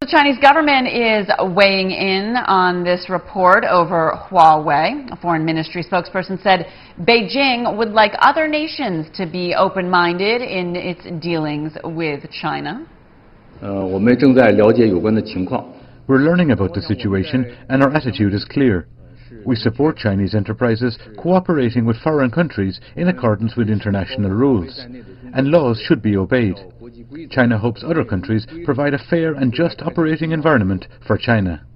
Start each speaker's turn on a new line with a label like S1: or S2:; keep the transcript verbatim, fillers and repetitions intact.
S1: Well, the Chinese government is weighing in on this report over Huawei. A foreign ministry spokesperson said Beijing would like other nations to be open-minded in its dealings with China.
S2: Uh, 我们正在了解有关的情况.
S3: We're learning about the situation, and our attitude is clear. We support Chinese enterprises cooperating with foreign countries in accordance with international rules, and laws should be obeyed. China hopes other countries provide a fair and just operating environment for China.